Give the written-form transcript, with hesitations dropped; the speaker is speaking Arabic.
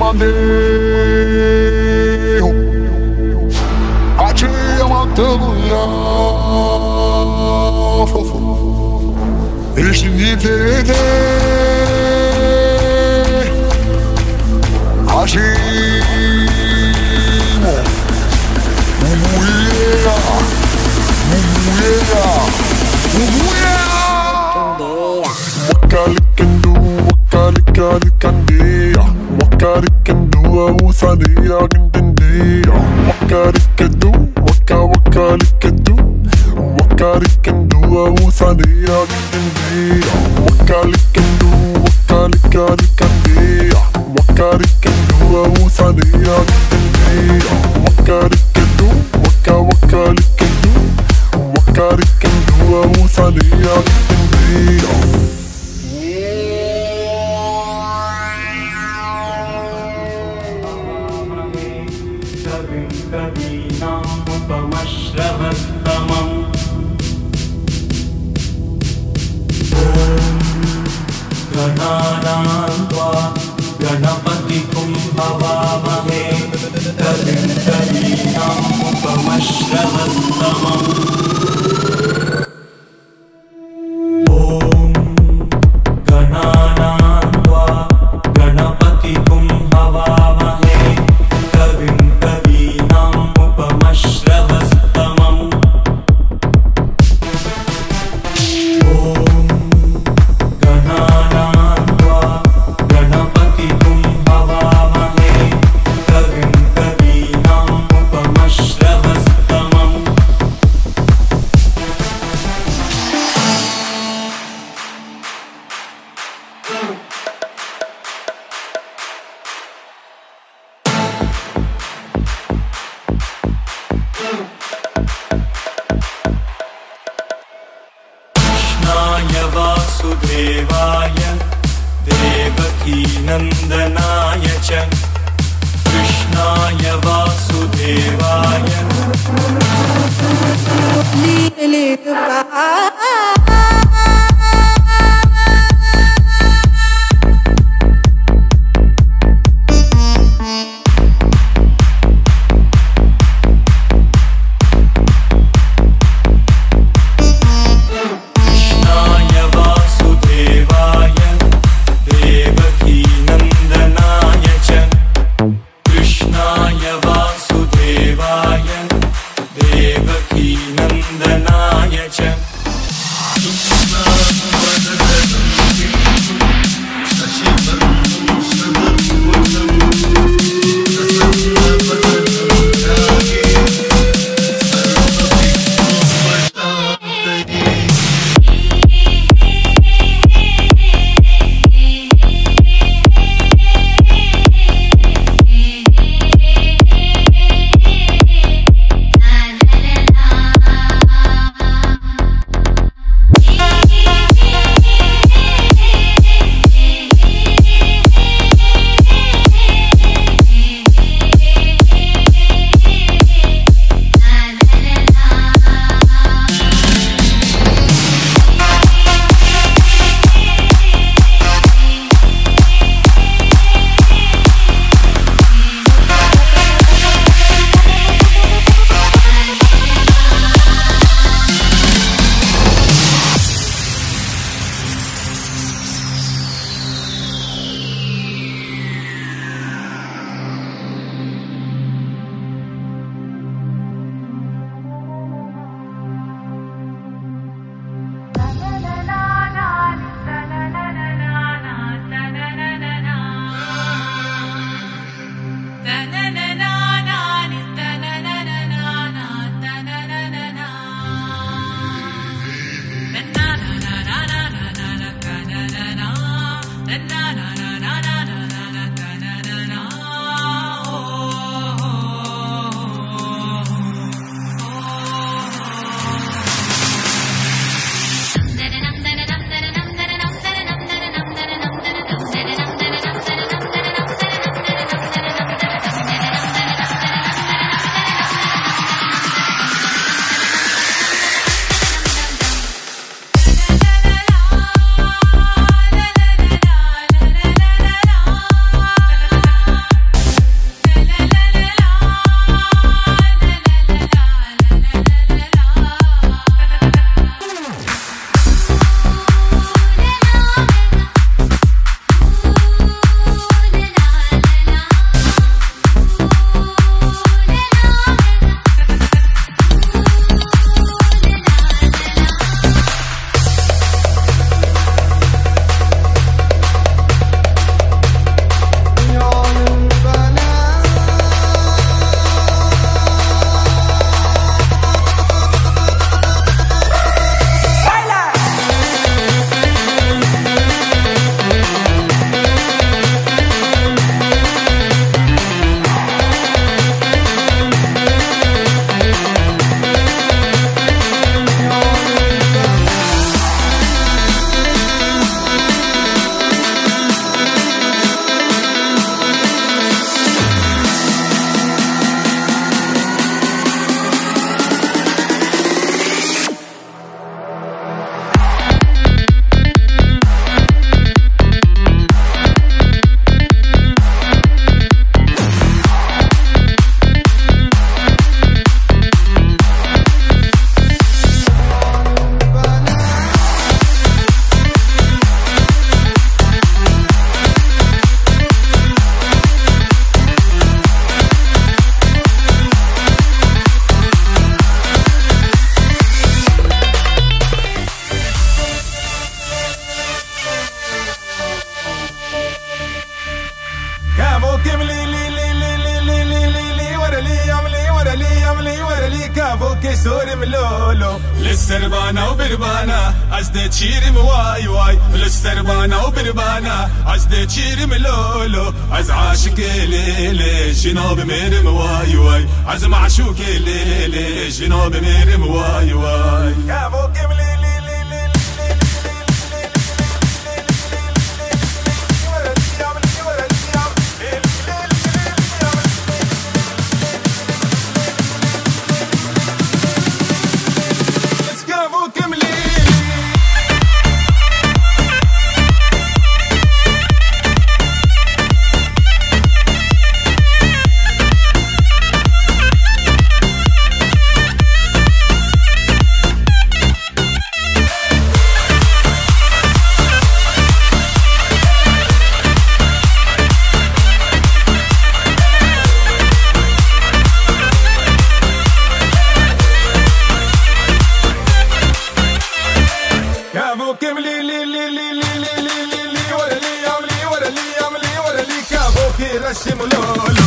manejo. A te matando já, fofo. Este nível agimo. Wakarikandu, abusadia, entendia. Wakarikandu, wakarikandu, abusadia, entendia. Wakarikandu, wakarikandia. Wakarikandu, abusadia, entendia. Wakarikandu, wakarikandu, abusadia, entendia. कवीनामुपमश्रवस्तमम् ॐ गणानां त्वा गणपतिं हवामहे कविं कवीनामुपमश्रवस्तमम् ॐ गणानां त्वा गणपतिं हवामहे कविं कवीनामुपमश्रवस्तमम् ॐ गणानां त्वा गणपतिं हवामहे कविं कवीनामुपमश्रवस्तमम् कृष्णाय वासुदेवाय देवकीनन्दनाय च कृष्णाय वासुदेवाय कृष्णाय वासुदेवाय देवकीनन्दनाय च कृष्णाय वासुदेवाय देवकीनन्दनाय च كي سوري ملولو للسربانة وبربانة عزدي تشيري مواي واي للسربانة وبربانة عزدي تشيري ملولو عز عاشق ليلي جنوب ميرم واي واي عز معشوق ليلي جنوب ميرم واي واي يا موكب ليلي كم لي لي لي لي لي لي لي لي ورا لي يا ملي ورا لي يا ملي ورا لي كابوكي رشم لولو